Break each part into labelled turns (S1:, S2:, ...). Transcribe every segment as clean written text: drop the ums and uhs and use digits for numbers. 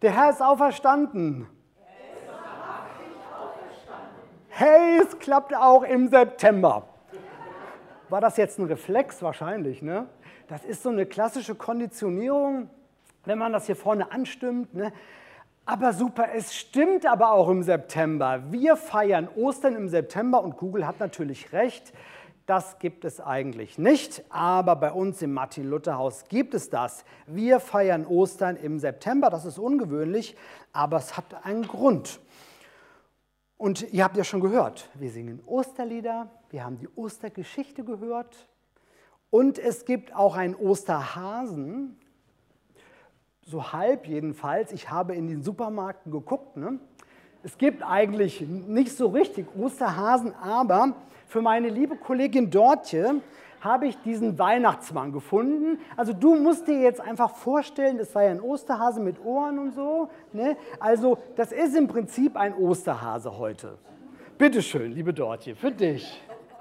S1: Der Herr ist auferstanden. Hey, es klappt auch im September. War das jetzt ein Reflex? Wahrscheinlich, ne? Das ist so eine klassische Konditionierung, wenn man das hier vorne anstimmt, ne? Aber super, es stimmt aber auch im September. Wir feiern Ostern im September und Google hat natürlich recht. Das gibt es eigentlich nicht, aber bei uns im Martin-Luther-Haus gibt es das. Wir feiern Ostern im September, das ist ungewöhnlich, aber es hat einen Grund. Und ihr habt ja schon gehört, wir singen Osterlieder, wir haben die Ostergeschichte gehört und es gibt auch einen Osterhasen, so halb jedenfalls. Ich habe in den Supermärkten geguckt, ne? Es gibt eigentlich nicht so richtig Osterhasen, aber für meine liebe Kollegin Dortje habe ich diesen Weihnachtsmann gefunden. Also du musst dir jetzt einfach vorstellen, es sei ein Osterhase mit Ohren und so, ne? Also das ist im Prinzip ein Osterhase heute. Bitte schön, liebe Dortje, für dich.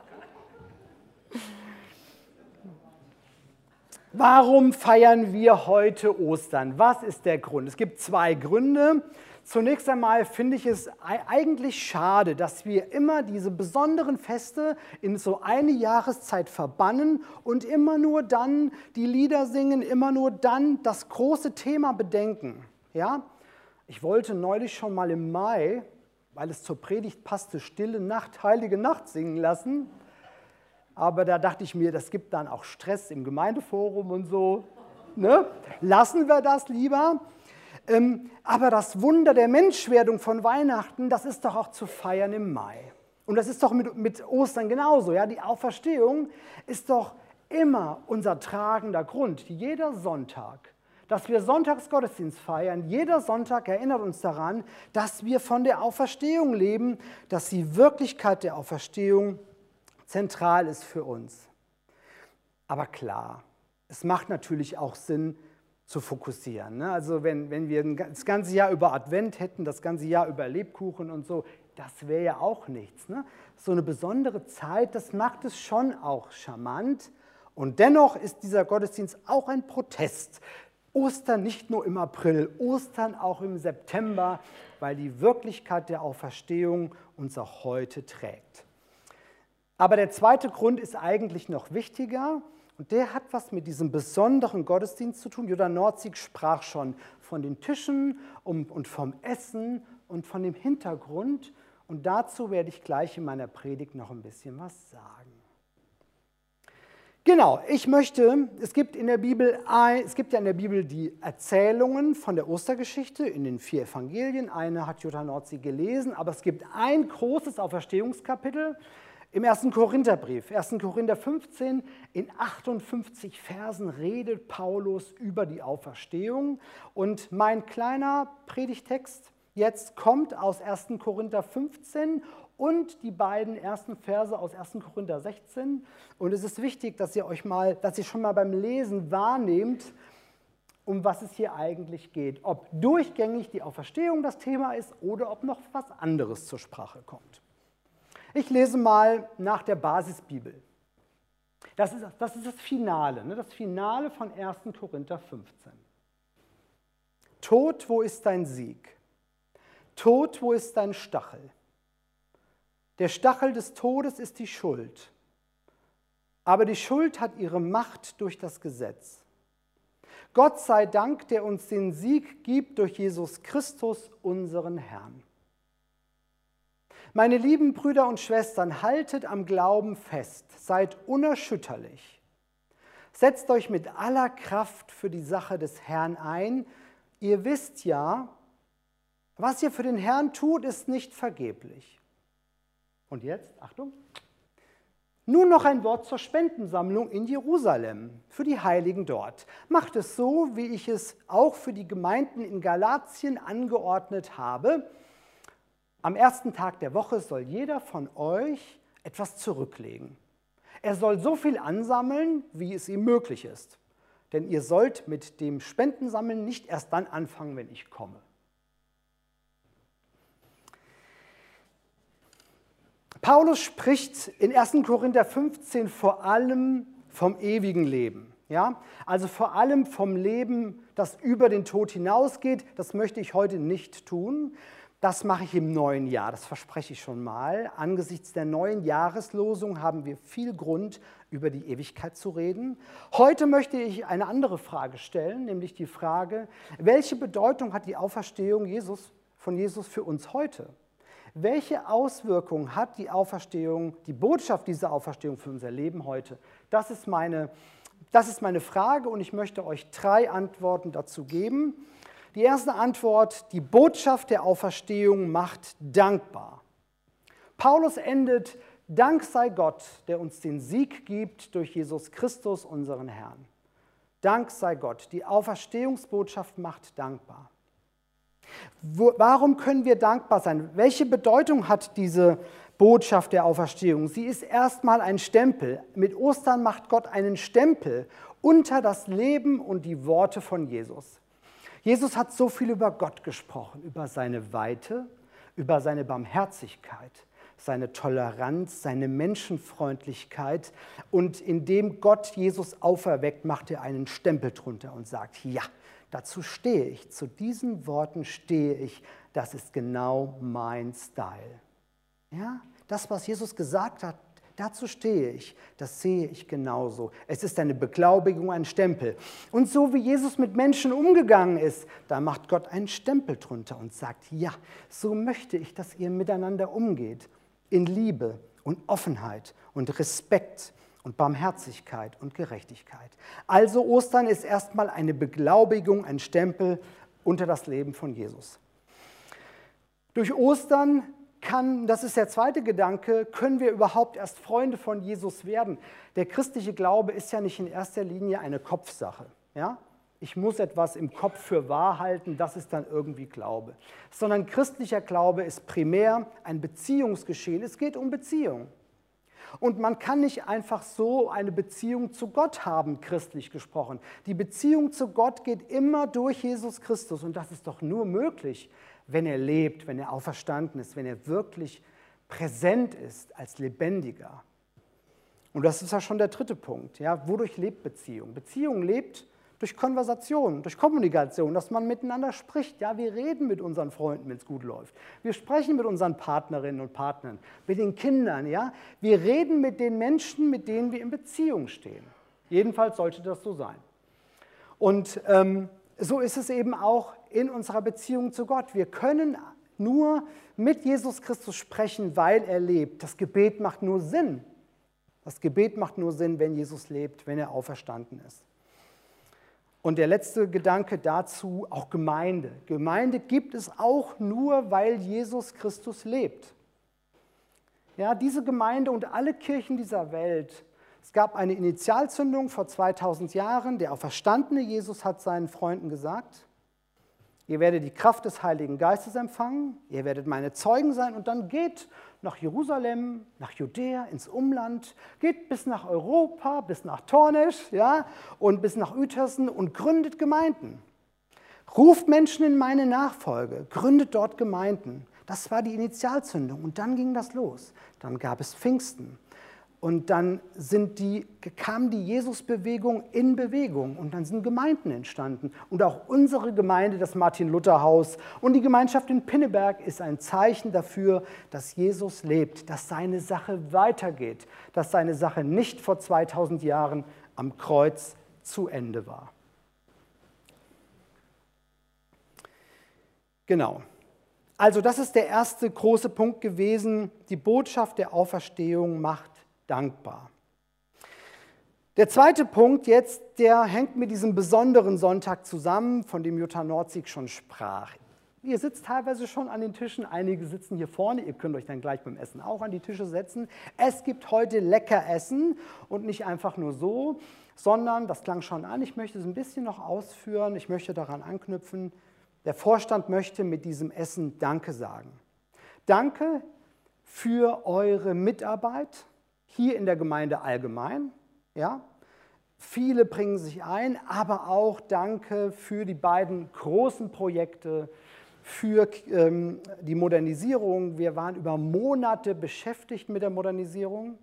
S1: Warum feiern wir heute Ostern? Was ist der Grund? Es gibt zwei Gründe. Zunächst einmal finde ich es eigentlich schade, dass wir immer diese besonderen Feste in so eine Jahreszeit verbannen und immer nur dann die Lieder singen, immer nur dann das große Thema bedenken. Ja? Ich wollte neulich schon mal im Mai, weil es zur Predigt passte, Stille Nacht, Heilige Nacht singen lassen. Aber da dachte ich mir, das gibt dann auch Stress im Gemeindeforum und so. Ne? Lassen wir das lieber. Aber das Wunder der Menschwerdung von Weihnachten, das ist doch auch zu feiern im Mai. Und das ist doch mit Ostern genauso. Ja? Die Auferstehung ist doch immer unser tragender Grund. Jeder Sonntag, dass wir Sonntagsgottesdienst feiern, jeder Sonntag erinnert uns daran, dass wir von der Auferstehung leben, dass die Wirklichkeit der Auferstehung zentral ist für uns. Aber klar, es macht natürlich auch Sinn, zu fokussieren. Ne? Also wenn wir das ganze Jahr über Advent hätten, das ganze Jahr über Lebkuchen und so, das wäre ja auch nichts. Ne? So eine besondere Zeit, das macht es schon auch charmant. Und dennoch ist dieser Gottesdienst auch ein Protest. Ostern nicht nur im April, Ostern auch im September, weil die Wirklichkeit der Auferstehung uns auch heute trägt. Aber der zweite Grund ist eigentlich noch wichtiger und der hat was mit diesem besonderen Gottesdienst zu tun. Jutta Nordzig sprach schon von den Tischen und vom Essen und von dem Hintergrund und dazu werde ich gleich in meiner Predigt noch ein bisschen was sagen. Genau, es gibt ja in der Bibel die Erzählungen von der Ostergeschichte in den 4 Evangelien. Eine hat Jutta Nordzig gelesen, aber es gibt ein großes Auferstehungskapitel, im 1. Korintherbrief, 1. Korinther 15, in 58 Versen redet Paulus über die Auferstehung. Und mein kleiner Predigtext jetzt kommt aus 1. Korinther 15 und die beiden ersten Verse aus 1. Korinther 16. Und es ist wichtig, dass ihr schon mal beim Lesen wahrnehmt, um was es hier eigentlich geht. Ob durchgängig die Auferstehung das Thema ist oder ob noch was anderes zur Sprache kommt. Ich lese mal nach der Basisbibel. Das ist das Finale, ne? Das Finale von 1. Korinther 15. Tod, wo ist dein Sieg? Tod, wo ist dein Stachel? Der Stachel des Todes ist die Schuld. Aber die Schuld hat ihre Macht durch das Gesetz. Gott sei Dank, der uns den Sieg gibt durch Jesus Christus, unseren Herrn. Meine lieben Brüder und Schwestern, haltet am Glauben fest, seid unerschütterlich. Setzt euch mit aller Kraft für die Sache des Herrn ein. Ihr wisst ja, was ihr für den Herrn tut, ist nicht vergeblich. Und jetzt, Achtung, nun noch ein Wort zur Spendensammlung in Jerusalem, für die Heiligen dort. Macht es so, wie ich es auch für die Gemeinden in Galatien angeordnet habe. Am ersten Tag der Woche soll jeder von euch etwas zurücklegen. Er soll so viel ansammeln, wie es ihm möglich ist. Denn ihr sollt mit dem Spendensammeln nicht erst dann anfangen, wenn ich komme. Paulus spricht in 1. Korinther 15 vor allem vom ewigen Leben. Ja? Also vor allem vom Leben, das über den Tod hinausgeht. Das möchte ich heute nicht tun. Das mache ich im neuen Jahr, das verspreche ich schon mal. Angesichts der neuen Jahreslosung haben wir viel Grund, über die Ewigkeit zu reden. Heute möchte ich eine andere Frage stellen, nämlich die Frage, welche Bedeutung hat die Auferstehung von Jesus für uns heute? Welche Auswirkungen hat die Auferstehung, die Botschaft dieser Auferstehung für unser Leben heute? Das ist meine Frage und ich möchte euch 3 Antworten dazu geben. Die erste Antwort, die Botschaft der Auferstehung macht dankbar. Paulus endet, Dank sei Gott, der uns den Sieg gibt durch Jesus Christus, unseren Herrn. Dank sei Gott, die Auferstehungsbotschaft macht dankbar. Warum können wir dankbar sein? Welche Bedeutung hat diese Botschaft der Auferstehung? Sie ist erstmal ein Stempel. Mit Ostern macht Gott einen Stempel unter das Leben und die Worte von Jesus. Jesus hat so viel über Gott gesprochen, über seine Weite, über seine Barmherzigkeit, seine Toleranz, seine Menschenfreundlichkeit. Und indem Gott Jesus auferweckt, macht er einen Stempel drunter und sagt, ja, dazu stehe ich, zu diesen Worten stehe ich, das ist genau mein Style. Ja, das, was Jesus gesagt hat, dazu stehe ich, das sehe ich genauso. Es ist eine Beglaubigung, ein Stempel. Und so wie Jesus mit Menschen umgegangen ist, da macht Gott einen Stempel drunter und sagt, ja, so möchte ich, dass ihr miteinander umgeht, in Liebe und Offenheit und Respekt und Barmherzigkeit und Gerechtigkeit. Also Ostern ist erstmal eine Beglaubigung, ein Stempel unter das Leben von Jesus. Durch Ostern das ist der zweite Gedanke, können wir überhaupt erst Freunde von Jesus werden? Der christliche Glaube ist ja nicht in erster Linie eine Kopfsache. Ja? Ich muss etwas im Kopf für wahr halten, das ist dann irgendwie Glaube. Sondern christlicher Glaube ist primär ein Beziehungsgeschehen. Es geht um Beziehung. Und man kann nicht einfach so eine Beziehung zu Gott haben, christlich gesprochen. Die Beziehung zu Gott geht immer durch Jesus Christus und das ist doch nur möglich, wenn er lebt, wenn er auferstanden ist, wenn er wirklich präsent ist als Lebendiger. Und das ist ja schon der dritte Punkt. Ja? Wodurch lebt Beziehung? Beziehung lebt durch Konversation, durch Kommunikation, dass man miteinander spricht. Ja, wir reden mit unseren Freunden, wenn es gut läuft. Wir sprechen mit unseren Partnerinnen und Partnern, mit den Kindern. Ja? Wir reden mit den Menschen, mit denen wir in Beziehung stehen. Jedenfalls sollte das so sein. Und so ist es eben auch in unserer Beziehung zu Gott. Wir können nur mit Jesus Christus sprechen, weil er lebt. Das Gebet macht nur Sinn. Das Gebet macht nur Sinn, wenn Jesus lebt, wenn er auferstanden ist. Und der letzte Gedanke dazu, auch Gemeinde. Gemeinde gibt es auch nur, weil Jesus Christus lebt. Ja, diese Gemeinde und alle Kirchen dieser Welt. Es gab eine Initialzündung vor 2000 Jahren. Der auferstandene Jesus hat seinen Freunden gesagt, ihr werdet die Kraft des Heiligen Geistes empfangen, ihr werdet meine Zeugen sein und dann geht nach Jerusalem, nach Judäa, ins Umland, geht bis nach Europa, bis nach Tornisch, ja, und bis nach Uetersen und gründet Gemeinden. Ruft Menschen in meine Nachfolge, gründet dort Gemeinden. Das war die Initialzündung und dann ging das los. Dann gab es Pfingsten. Und dann kam die Jesusbewegung in Bewegung und dann sind Gemeinden entstanden. Und auch unsere Gemeinde, das Martin-Luther-Haus und die Gemeinschaft in Pinneberg ist ein Zeichen dafür, dass Jesus lebt, dass seine Sache weitergeht, dass seine Sache nicht vor 2000 Jahren am Kreuz zu Ende war. Genau. Also das ist der erste große Punkt gewesen. Die Botschaft der Auferstehung macht dankbar. Der zweite Punkt jetzt, der hängt mit diesem besonderen Sonntag zusammen, von dem Jutta Nordzig schon sprach. Ihr sitzt teilweise schon an den Tischen, einige sitzen hier vorne, ihr könnt euch dann gleich beim Essen auch an die Tische setzen. Es gibt heute lecker Essen und nicht einfach nur so, sondern, das klang schon an, ich möchte es ein bisschen noch ausführen, ich möchte daran anknüpfen, der Vorstand möchte mit diesem Essen Danke sagen. Danke für eure Mitarbeit, hier in der Gemeinde allgemein, ja, viele bringen sich ein, aber auch danke für die beiden großen Projekte, für die Modernisierung. Wir waren über Monate beschäftigt mit der Modernisierung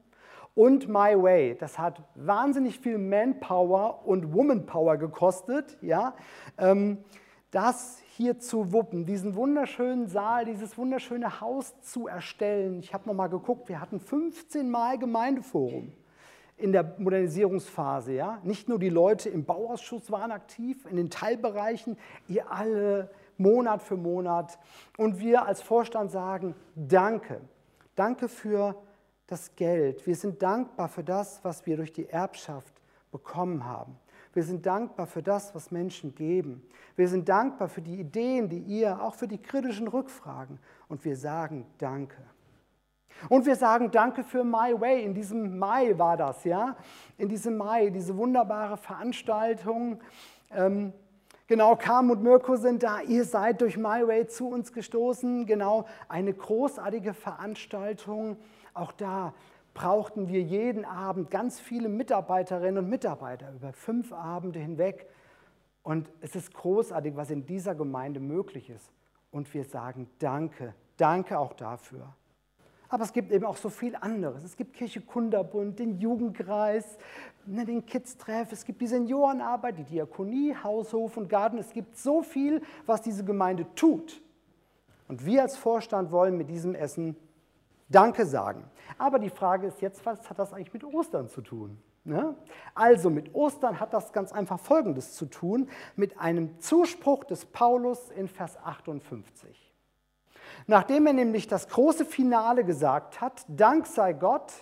S1: Und My Way, das hat wahnsinnig viel Manpower und Womanpower gekostet, ja, das hier zu wuppen, diesen wunderschönen Saal, dieses wunderschöne Haus zu erstellen. Ich habe nochmal geguckt, wir hatten 15 Mal Gemeindeforum in der Modernisierungsphase. Ja? Nicht nur die Leute im Bauausschuss waren aktiv, in den Teilbereichen, ihr alle Monat für Monat. Und wir als Vorstand sagen, danke. Danke für das Geld. Wir sind dankbar für das, was wir durch die Erbschaft bekommen haben. Wir sind dankbar für das, was Menschen geben. Wir sind dankbar für die Ideen, die ihr, auch für die kritischen Rückfragen. Und wir sagen Danke. Und wir sagen Danke für My Way. In diesem Mai war das, ja? In diesem Mai, diese wunderbare Veranstaltung. Genau, Carmen und Mirko sind da. Ihr seid durch My Way zu uns gestoßen. Genau, eine großartige Veranstaltung. Auch da brauchten wir jeden Abend ganz viele Mitarbeiterinnen und Mitarbeiter über 5 Abende hinweg. Und es ist großartig, was in dieser Gemeinde möglich ist. Und wir sagen Danke, danke auch dafür. Aber es gibt eben auch so viel anderes. Es gibt Kirche Kunterbund, den Jugendkreis, den Kids-Treff, es gibt die Seniorenarbeit, die Diakonie, Haus, Hof und Garten. Es gibt so viel, was diese Gemeinde tut. Und wir als Vorstand wollen mit diesem Essen Danke sagen. Aber die Frage ist jetzt, was hat das eigentlich mit Ostern zu tun? Ne? Also mit Ostern hat das ganz einfach Folgendes zu tun, mit einem Zuspruch des Paulus in Vers 58. Nachdem er nämlich das große Finale gesagt hat, Dank sei Gott,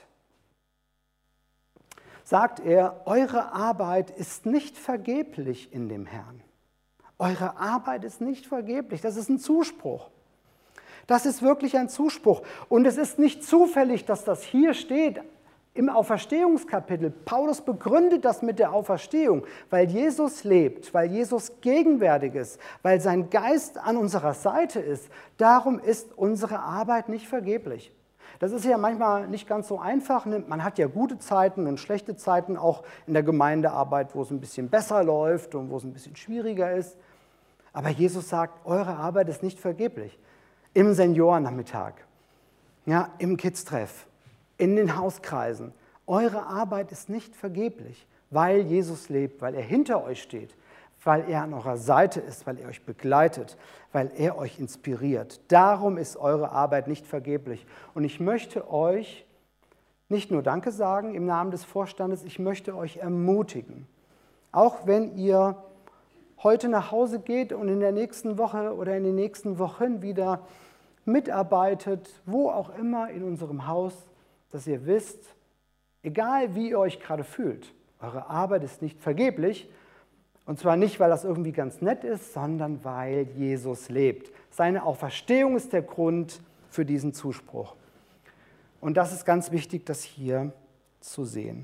S1: sagt er, eure Arbeit ist nicht vergeblich in dem Herrn. Eure Arbeit ist nicht vergeblich, das ist ein Zuspruch. Das ist wirklich ein Zuspruch. Und es ist nicht zufällig, dass das hier steht im Auferstehungskapitel. Paulus begründet das mit der Auferstehung, weil Jesus lebt, weil Jesus gegenwärtig ist, weil sein Geist an unserer Seite ist. Darum ist unsere Arbeit nicht vergeblich. Das ist ja manchmal nicht ganz so einfach. Man hat ja gute Zeiten und schlechte Zeiten, auch in der Gemeindearbeit, wo es ein bisschen besser läuft und wo es ein bisschen schwieriger ist. Aber Jesus sagt, eure Arbeit ist nicht vergeblich. Im Seniorennachmittag, ja, im Kids-Treff, in den Hauskreisen. Eure Arbeit ist nicht vergeblich, weil Jesus lebt, weil er hinter euch steht, weil er an eurer Seite ist, weil er euch begleitet, weil er euch inspiriert. Darum ist eure Arbeit nicht vergeblich. Und ich möchte euch nicht nur Danke sagen im Namen des Vorstandes, ich möchte euch ermutigen, auch wenn ihr heute nach Hause geht und in der nächsten Woche oder in den nächsten Wochen wieder mitarbeitet, wo auch immer in unserem Haus, dass ihr wisst, egal wie ihr euch gerade fühlt, eure Arbeit ist nicht vergeblich. Und zwar nicht, weil das irgendwie ganz nett ist, sondern weil Jesus lebt. Seine Auferstehung ist der Grund für diesen Zuspruch. Und das ist ganz wichtig, das hier zu sehen.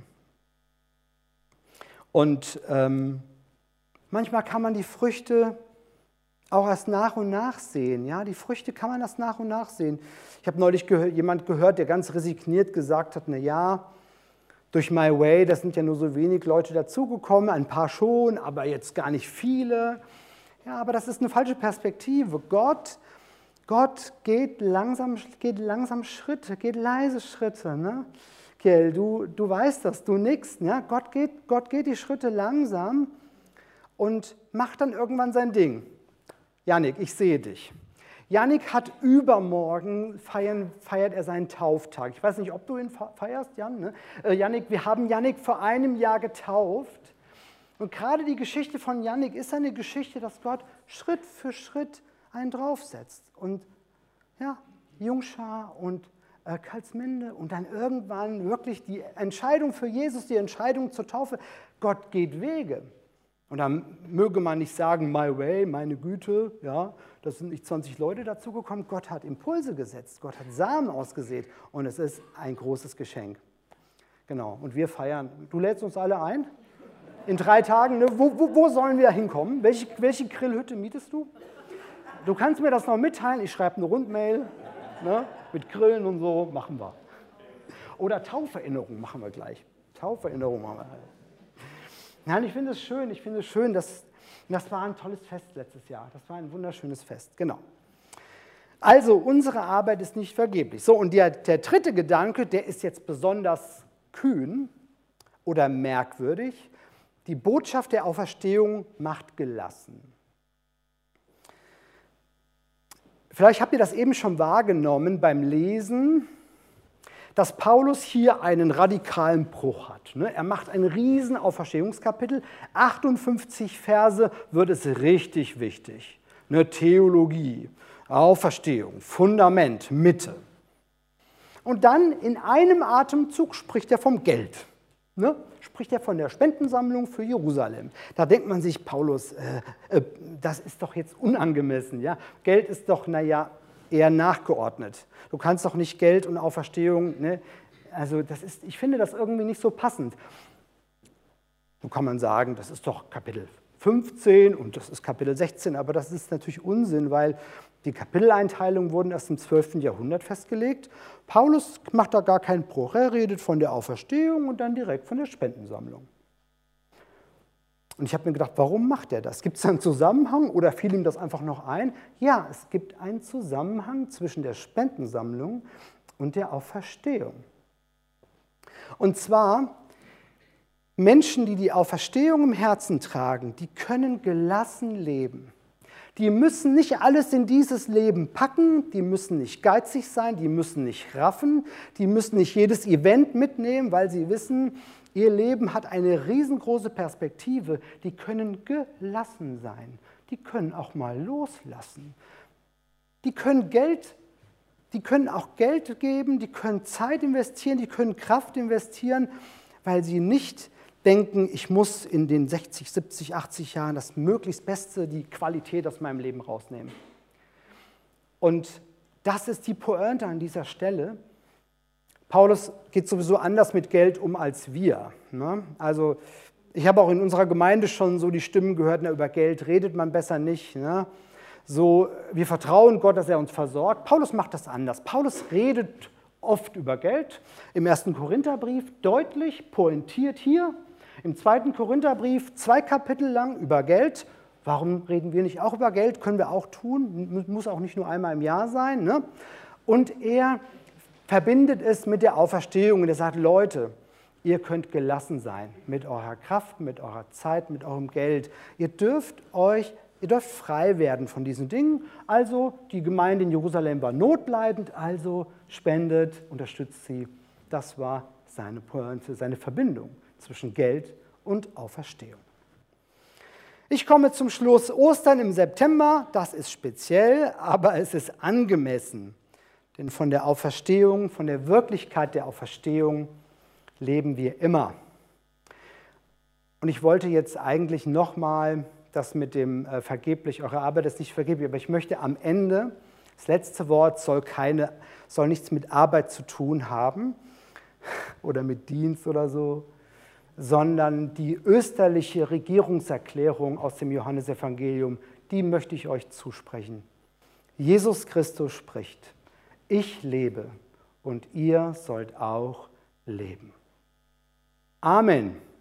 S1: Und manchmal kann man die Früchte auch erst nach und nach sehen. Ja? Die Früchte kann man erst nach und nach sehen. Ich habe neulich jemand gehört, der ganz resigniert gesagt hat, na ja, durch My Way, da sind ja nur so wenig Leute dazugekommen, ein paar schon, aber jetzt gar nicht viele. Ja, aber das ist eine falsche Perspektive. Gott geht langsam Schritte, geht leise Schritte. Ne? Kiel, du weißt das, du nickst. Ja? Gott geht die Schritte langsam und macht dann irgendwann sein Ding. Jannik, ich sehe dich. Jannik hat übermorgen, feiert er seinen Tauftag. Ich weiß nicht, ob du ihn feierst, Jan. Ne? Jannik, wir haben Jannik vor einem Jahr getauft. Und gerade die Geschichte von Jannik ist eine Geschichte, dass Gott Schritt für Schritt einen draufsetzt. Und ja, Jungschar und Karlsminde und dann irgendwann wirklich die Entscheidung für Jesus, die Entscheidung zur Taufe. Gott geht Wege. Und dann möge man nicht sagen, my way, meine Güte, ja, das sind nicht 20 Leute dazugekommen. Gott hat Impulse gesetzt, Gott hat Samen ausgesät und es ist ein großes Geschenk. Genau, und wir feiern. Du lädst uns alle ein? In 3 Tagen, ne? Wo sollen wir hinkommen? Welche Grillhütte mietest du? Du kannst mir das noch mitteilen, ich schreibe eine Rundmail, ne? Mit Grillen und so, machen wir. Oder Tauferinnerung machen wir gleich. Tauferinnerung machen wir. Nein, ich finde es schön, das war ein tolles Fest letztes Jahr. Das war ein wunderschönes Fest, genau. Also, unsere Arbeit ist nicht vergeblich. So, und der dritte Gedanke, der ist jetzt besonders kühn oder merkwürdig. Die Botschaft der Auferstehung macht gelassen. Vielleicht habt ihr das eben schon wahrgenommen beim Lesen, dass Paulus hier einen radikalen Bruch hat. Er macht ein riesen Auferstehungskapitel, 58 Verse, wird es richtig wichtig. Theologie, Auferstehung, Fundament, Mitte. Und dann in einem Atemzug spricht er vom Geld. Spricht er von der Spendensammlung für Jerusalem. Da denkt man sich, Paulus, das ist doch jetzt unangemessen. Ja? Geld ist doch, eher nachgeordnet. Du kannst doch nicht Geld und Auferstehung, also ich finde das irgendwie nicht so passend. So kann man sagen, das ist doch Kapitel 15 und das ist Kapitel 16, aber das ist natürlich Unsinn, weil die Kapiteleinteilungen wurden erst im 12. Jahrhundert festgelegt. Paulus macht da gar keinen Bruch. Er redet von der Auferstehung und dann direkt von der Spendensammlung. Und ich habe mir gedacht, warum macht er das? Gibt es einen Zusammenhang oder fiel ihm das einfach noch ein? Ja, es gibt einen Zusammenhang zwischen der Spendensammlung und der Auferstehung. Und zwar, Menschen, die die Auferstehung im Herzen tragen, die können gelassen leben. Die müssen nicht alles in dieses Leben packen, die müssen nicht geizig sein, die müssen nicht raffen, die müssen nicht jedes Event mitnehmen, weil sie wissen, ihr Leben hat eine riesengroße Perspektive. Die können gelassen sein, die können auch mal loslassen. Die können auch Geld geben, die können Zeit investieren, die können Kraft investieren, weil sie nicht denken, ich muss in den 60, 70, 80 Jahren das möglichst Beste, die Qualität aus meinem Leben rausnehmen. Und das ist die Pointe an dieser Stelle. Paulus geht sowieso anders mit Geld um als wir. Also ich habe auch in unserer Gemeinde schon so die Stimmen gehört, über Geld redet man besser nicht. So, wir vertrauen Gott, dass er uns versorgt. Paulus macht das anders. Paulus redet oft über Geld. Im 1. Korintherbrief deutlich, pointiert hier. Im 2. Korintherbrief 2 Kapitel lang über Geld. Warum reden wir nicht auch über Geld? Können wir auch tun. Muss auch nicht nur einmal im Jahr sein. Und er verbindet es mit der Auferstehung. Und er sagt, Leute, ihr könnt gelassen sein mit eurer Kraft, mit eurer Zeit, mit eurem Geld. Ihr dürft frei werden von diesen Dingen. Also die Gemeinde in Jerusalem war notleidend, also spendet, unterstützt sie. Das war seine Pointe, seine Verbindung zwischen Geld und Auferstehung. Ich komme zum Schluss. Ostern im September, das ist speziell, aber es ist angemessen. Denn von der Auferstehung, von der Wirklichkeit der Auferstehung leben wir immer. Und ich wollte jetzt eigentlich nochmal das mit dem vergeblich, eure Arbeit ist nicht vergeblich, aber ich möchte am Ende, das letzte Wort soll nichts mit Arbeit zu tun haben oder mit Dienst oder so, sondern die österliche Regierungserklärung aus dem Johannesevangelium, die möchte ich euch zusprechen. Jesus Christus spricht, ich lebe und ihr sollt auch leben. Amen.